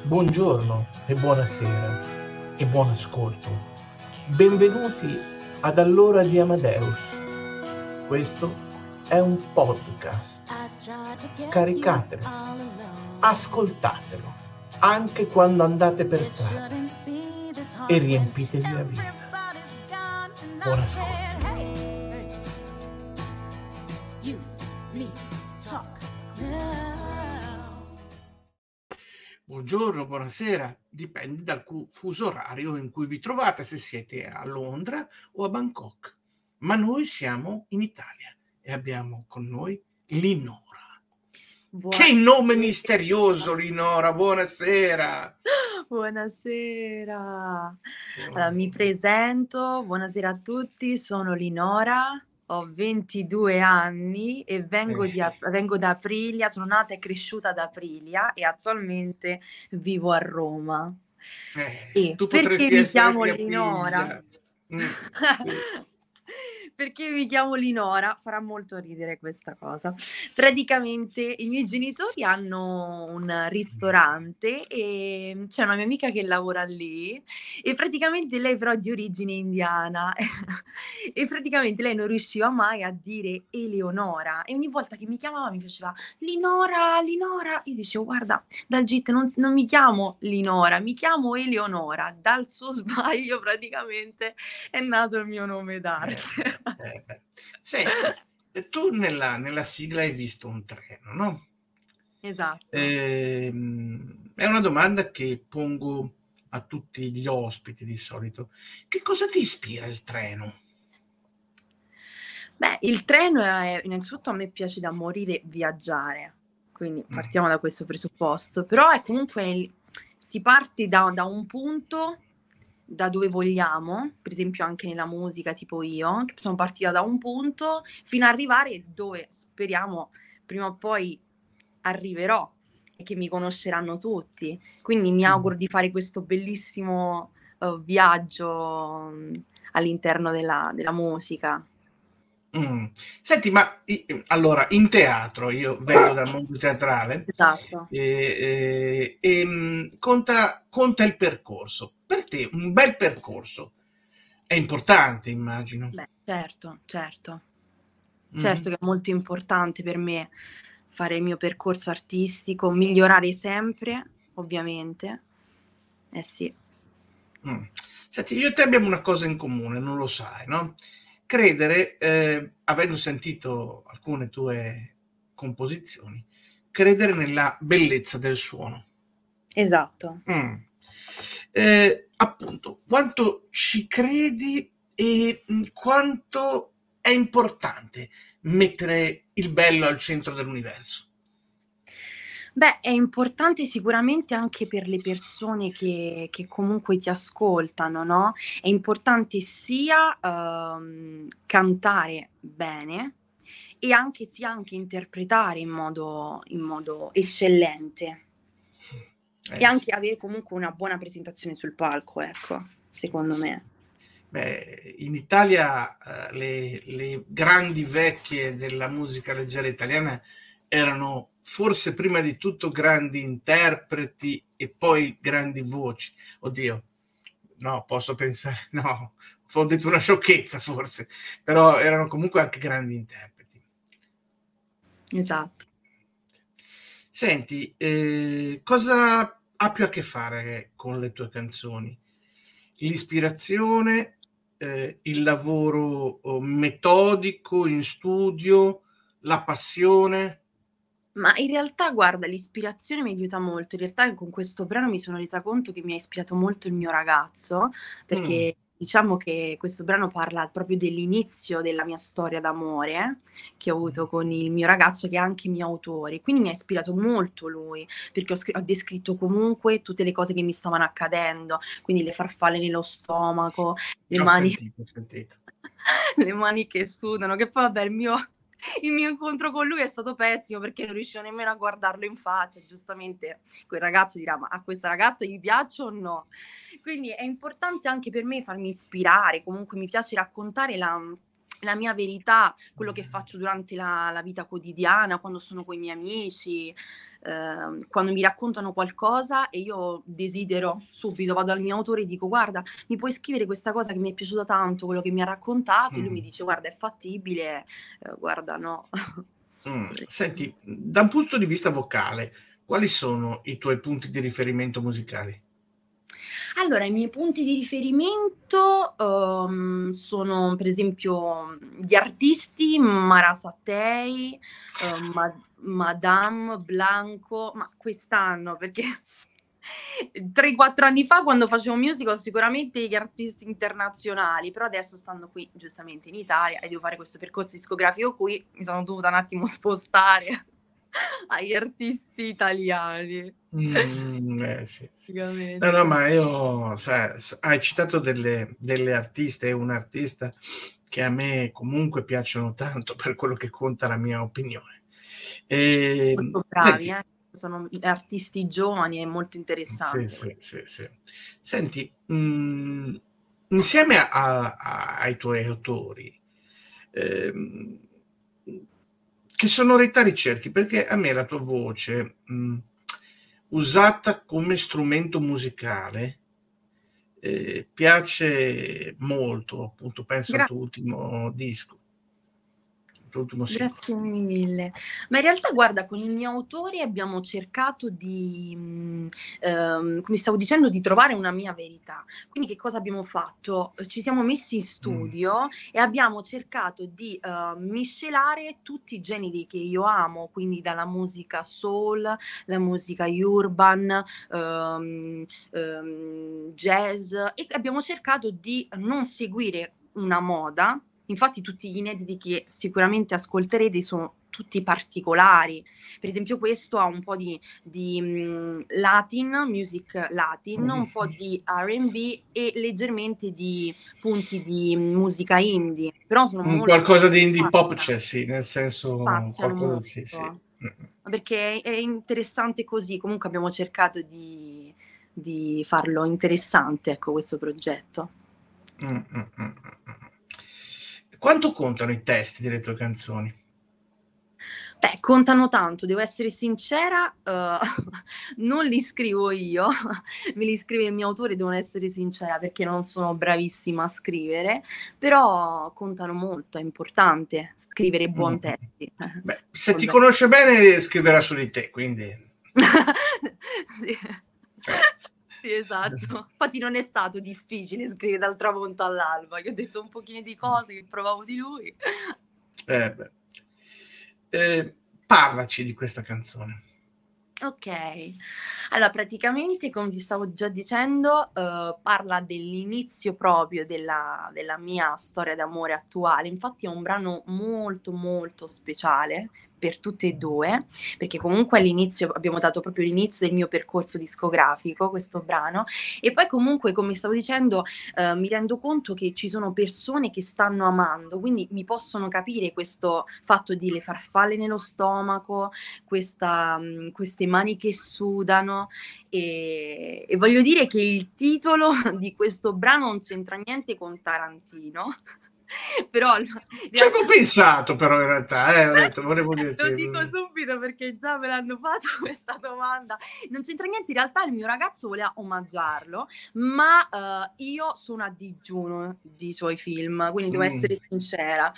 Buongiorno e buonasera e buon ascolto. Benvenuti ad All'ora di Amadeus. Questo è un podcast. Scaricatelo, ascoltatelo, anche quando andate per strada e riempitevi la vita. Buon ascolto. Buongiorno, buonasera, dipende dal fuso orario in cui vi trovate, se siete a Londra o a Bangkok. Ma noi siamo in Italia e abbiamo con noi Linora. Che nome misterioso, Linora, buonasera! Buonasera. Allora, mi presento, buonasera a tutti, sono Linora, ho 22 anni e vengo da Aprilia, sono nata e cresciuta ad Aprilia e attualmente vivo a Roma. E Tu perché potresti mi essere chiamo mia Linora? figlia. Sì. Perché mi chiamo Linora? Farà molto ridere questa cosa. Praticamente i miei genitori hanno un ristorante e c'è una mia amica che lavora lì e praticamente lei però è di origine indiana e praticamente lei non riusciva mai a dire Eleonora e ogni volta che mi chiamava mi faceva Linora, Linora. Io dicevo guarda, Dalgit non mi chiamo Linora, mi chiamo Eleonora. Dal suo sbaglio praticamente è nato il mio nome d'arte. Beh. Senti, tu nella sigla hai visto un treno, no? Esatto. È una domanda che pongo a tutti gli ospiti di solito. Che cosa ti ispira il treno? Beh, il treno è innanzitutto a me piace da morire viaggiare, quindi partiamo da questo presupposto, però è comunque si parte da un punto da dove vogliamo, per esempio anche nella musica, tipo io, che sono partita da un punto fino ad arrivare dove speriamo prima o poi arriverò e che mi conosceranno tutti. Quindi mi auguro di fare questo bellissimo viaggio all'interno della musica. Senti, ma allora in teatro, io vengo dal mondo teatrale, Esatto. conta il percorso. Per te un bel percorso è importante, immagino. Beh, certo, certo. Mhm. Certo che è molto importante per me fare il mio percorso artistico, migliorare sempre, ovviamente. Eh sì. Mh. Senti, io e te abbiamo una cosa in comune, non lo sai, no, credere, avendo sentito alcune tue composizioni, credere nella bellezza del suono. Esatto. Mh. Appunto, quanto ci credi e, quanto è importante mettere il bello al centro dell'universo? Beh, è importante sicuramente anche per le persone che comunque ti ascoltano, no, è importante sia, cantare bene e anche interpretare in modo eccellente. E Sì. anche avere comunque una buona presentazione sul palco, ecco, secondo me. Beh, in Italia, le grandi vecchie della musica leggera italiana erano forse prima di tutto grandi interpreti e poi grandi voci. Oddio, no, posso pensare no, ho detto una sciocchezza forse, però erano comunque anche grandi interpreti. Esatto. Senti, cosa ha più a che fare con le tue canzoni? L'ispirazione, il lavoro, metodico in studio, la passione? Ma in realtà guarda, l'ispirazione mi aiuta molto. In realtà con questo brano mi sono resa conto che mi ha ispirato molto il mio ragazzo, Mh, perché diciamo che questo brano parla proprio dell'inizio della mia storia d'amore che ho avuto con il mio ragazzo, che è anche mio autore. Quindi mi ha ispirato molto lui, perché ho descritto comunque tutte le cose che mi stavano accadendo, quindi le farfalle nello stomaco, le ho mani sentito, ho sentito. le mani che sudano, che poi vabbè il mio incontro con lui è stato pessimo perché non riuscivo nemmeno a guardarlo in faccia. Giustamente quel ragazzo dirà: "Ma a questa ragazza gli piaccio o no?" Quindi è importante anche per me farmi ispirare, comunque mi piace raccontare la mia verità, quello che faccio durante la vita quotidiana, quando sono coi miei amici, quando mi raccontano qualcosa e io desidero subito, vado al mio autore e dico: "Guarda, mi puoi scrivere questa cosa che mi è piaciuta tanto, quello che mi ha raccontato?" E lui mi Mh. dice: "Guarda, è fattibile, guarda no." Senti, da un punto di vista vocale, quali sono i tuoi punti di riferimento musicali? Allora, i miei punti di riferimento, sono per esempio, di artisti Mara Sattei, Madame, Blanco, ma quest'anno perché 3, 4 anni fa quando facevo musical sicuramente gli artisti internazionali, però adesso stando qui giustamente in Italia e devo fare questo percorso discografico qui, mi sono dovuta un attimo spostare agli artisti italiani. Sì, sì. No, no, Praticamente. ma io hai citato delle artiste e un artista che a me comunque piacciono tanto per quello che conta la mia opinione. Molto bravi, Senti sono artisti giovani e molto sì, interessante. sì, sì, sì. Senti, insieme ai tuoi autori, ehm, che sonorità ricerchi? Perché a me la tua voce, usata come strumento musicale, piace molto, appunto penso al Gra tuo ultimo disco, il tuo ultimo singolo. Grazie mille. Ma in realtà guarda, con il mio autore abbiamo cercato di come stavo dicendo, di trovare una mia verità. Quindi che cosa abbiamo fatto? Ci siamo messi in Mh. studio e abbiamo cercato di, miscelare tutti i generi che io amo, quindi dalla musica soul, la musica urban, jazz e abbiamo cercato di non seguire una moda. Infatti tutti gli inediti che sicuramente ascolterete sono tutti particolari. Per esempio questo ha un po' di Latin, music Latin, un po' di R&B e leggermente di punti di musica indie, però sono molto Qualcosa di indie pop spaziano, c'è, sì, nel senso spaziano qualcosa sì, sì. molto. Ma perché è interessante così, comunque abbiamo cercato di farlo interessante, ecco, questo progetto. Quanto contano i testi delle tue canzoni? Beh, contano tanto, devo essere sincera, non li scrivo io, me li scrive il mio autore, devo essere sincera, perché non sono bravissima a scrivere, però contano molto, è importante scrivere buon Mh-mh. testi. Beh, se ti Vabbè. conosce bene scriverà su di te, quindi Sì. cioè Sì, esatto. Infatti non è stato difficile scrivere dal tramonto all'alba, gli ho detto un pochino di cose che provavo di lui. beh. Ehm, Parlaci di questa canzone. Okay. Allora praticamente, come ti stavo già dicendo, parla dell'inizio proprio della mia storia d'amore attuale. Infatti è un brano molto, molto speciale per tutte e 2, perché comunque all'inizio abbiamo dato proprio l'inizio del mio percorso discografico, questo brano, e poi comunque, come stavo dicendo, mi rendo conto che ci sono persone che stanno amando, quindi mi possono capire questo fatto di le farfalle nello stomaco, queste mani che sudano, e voglio dire che il titolo di questo brano non c'entra niente con Tarantino, però in Ci avevo realtà pensato però in realtà, ho detto volevo dirti, lo dico subito perché già me l'hanno fatta questa domanda. Non c'entra niente, in realtà il mio ragazzo voleva omaggiarlo, ma, io sono a digiuno di suoi film, quindi devo essere sincera.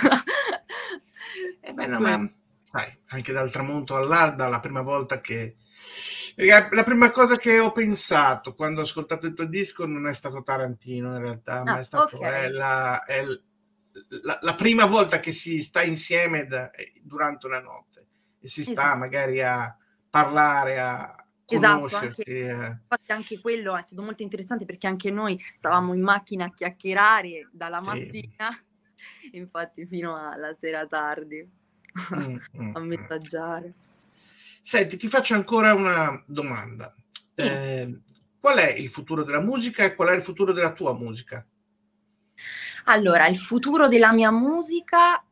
eh beh, no, Que ma sai, anche dal tramonto all'alba la prima volta che la prima cosa che ho pensato quando ho ascoltato il tuo disco non è stato Tarantino in realtà, ma Ah, è stato okay, la prima volta che si sta insieme durante una notte e si sta esatto. magari a parlare, a Esatto, anche conoscersi, infatti anche quello è stato molto interessante perché anche noi stavamo in macchina a chiacchierare dalla sì. mattina, infatti fino alla sera tardi a Mh. messaggiare. Senti, ti faccio ancora una domanda. Sì. Qual è il futuro della musica e qual è il futuro della tua musica? Allora, il futuro della mia musica,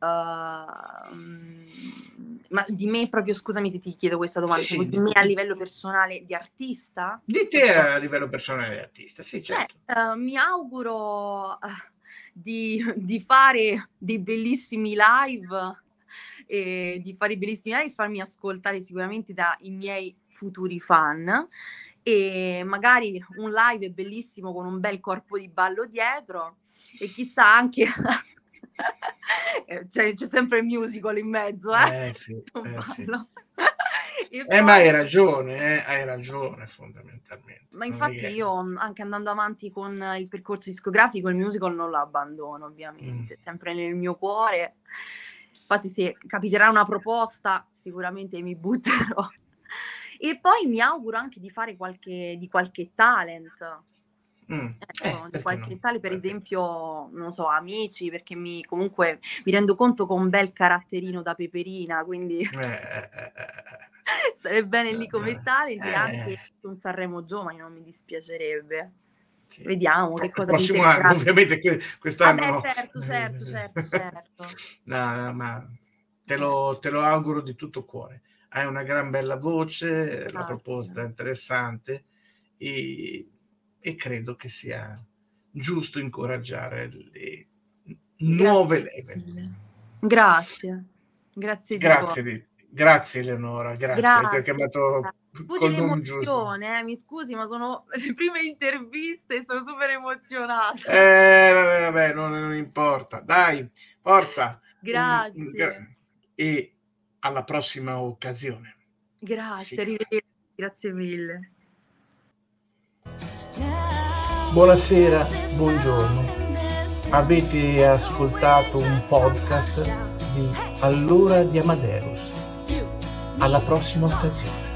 ma di me proprio scusami se ti chiedo questa Sì, domanda, tipo sì, di me a livello personale di artista? di te Cosa a livello personale e artista, sì Beh, certo. mi auguro, di fare dei bellissimi live e farmi ascoltare sicuramente dai miei futuri fan, e magari un live bellissimo con un bel corpo di ballo dietro, e chissà anche c'è sempre il musical in mezzo, Sì. E ma hai ragione fondamentalmente. Ma infatti io, anche andando avanti con il percorso discografico, il musical non lo abbandono, ovviamente, sempre nel mio cuore. Infatti se capiterà una proposta sicuramente mi butterò. E poi mi auguro anche di fare qualche talent. Di qualche talent, per esempio, non so, Amici, perché comunque mi rendo conto che ho un bel caratterino da peperina, quindi stare bene lì come talent, e anche con Sanremo Giovani non mi dispiacerebbe. Sì. Vediamo che cosa il prossimo anno, ovviamente quest'anno. Certo. No, ma te lo auguro di tutto cuore. Hai una gran bella voce. Grazie. La proposta è interessante e credo che sia giusto incoraggiare le nuove leve. Grazie. Grazie Eleonora, grazie. Ti ho chiamato col nome giusto. Mi scusi, ma sono le prime interviste e sono super emozionata. Vabbè, non importa. Dai, forza. Grazie. E alla prossima occasione. Grazie, arrivederci. Grazie mille. Buonasera, buongiorno. Avete ascoltato un podcast di All'ora di Amadeus. Alla prossima occasione.